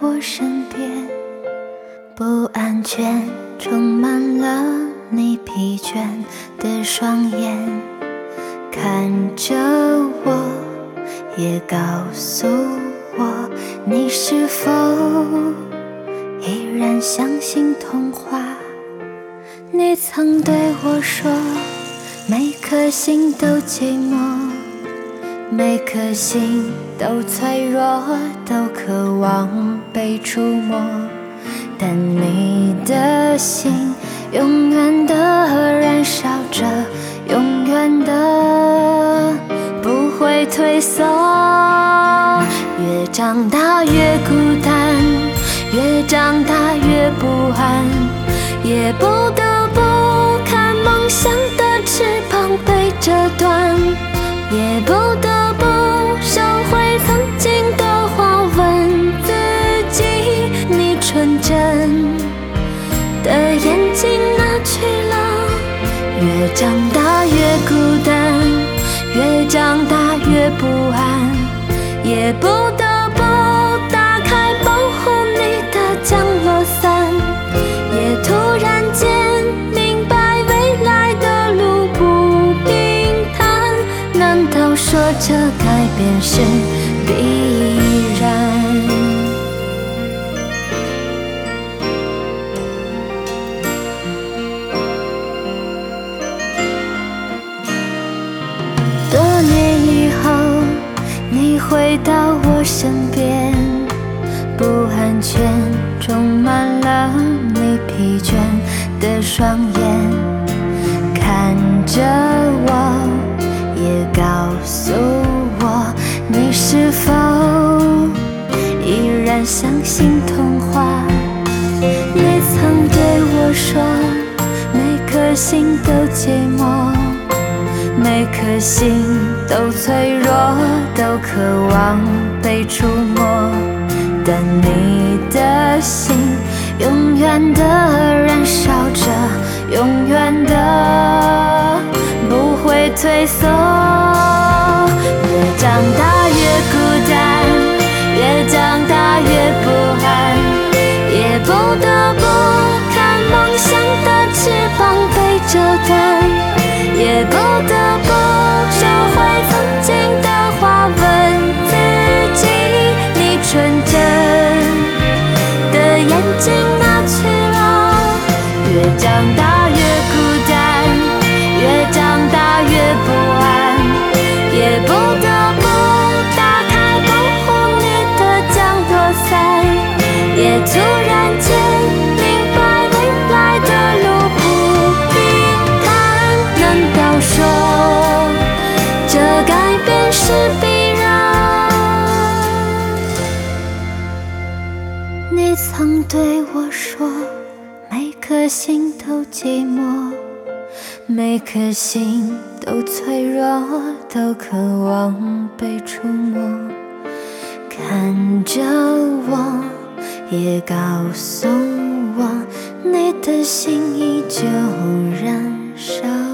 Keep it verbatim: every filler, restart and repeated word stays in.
我身边，不安全充满了你疲倦的双眼，看着我，也告诉我，你是否依然相信童话？你曾对我说，每颗心都寂寞，每颗心都脆弱，都渴望被触摸，但你的心永远的燃烧着，永远的不会退缩。越长大越孤单，越长大越不安，也不得不看梦想的翅膀被折断，也不得不收回曾经的话，问自己，你纯真的眼睛哪去了？越长大越孤单，越长大越不安，也不得不打开保护你的降落伞，也突然间明白未来的路不平坦，难道说这改变是必然？多年以后，你回到我身边，不安全充满了你疲倦的双眼，看着我，也告诉我，你是否依然相信童话？你曾对我说，每颗心都寂寞，每颗心都脆弱，都渴望被触摸，但你的心永远的燃烧着，永远的不会退缩。越长大越孤单，越长大越不安，也不得不看梦想的翅膀被折断，也不得不收回曾经的话，问自己，你纯真的眼睛哪去了？越长大越孤单，越长大越不安，也不得不打开保护你的降落伞，也突然间明白未来的路不平坦，难道说这改变是必然？你曾对我说，每颗心都寂寞，每颗心都脆弱，都渴望被触摸，看着我，也告诉我，你的心依旧燃烧。